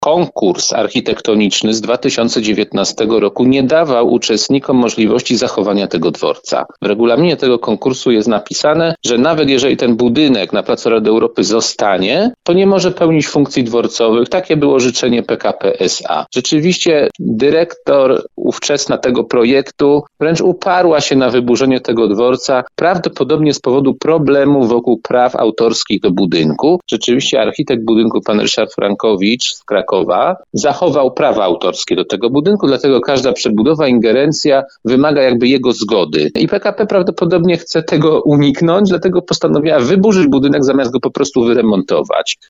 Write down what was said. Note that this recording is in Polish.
konkurs architektoniczny z 2019 roku nie dawał uczestnikom możliwości zachowania tego dworca. W regulaminie tego konkursu jest napisane, że nawet jeżeli ten budynek na Placu Rady Europy zostanie, to nie może pełnić funkcji dworcowych. Takie było życzenie PKP SA. Rzeczywiście dyrektor ówczesna tego projektu wręcz uparła się na wyburzenie tego dworca, prawdopodobnie z powodu problemu wokół praw autorskich do budynku. Rzeczywiście architekt budynku, pan Ryszard Frankowicz z Krakowa, zachował prawa autorskie do tego budynku, dlatego każda przebudowa, ingerencja wymaga jakby jego zgody. I PKP prawdopodobnie chce tego uniknąć, dlatego postanowiła wyburzyć budynek, zamiast go po prostu wyremontować.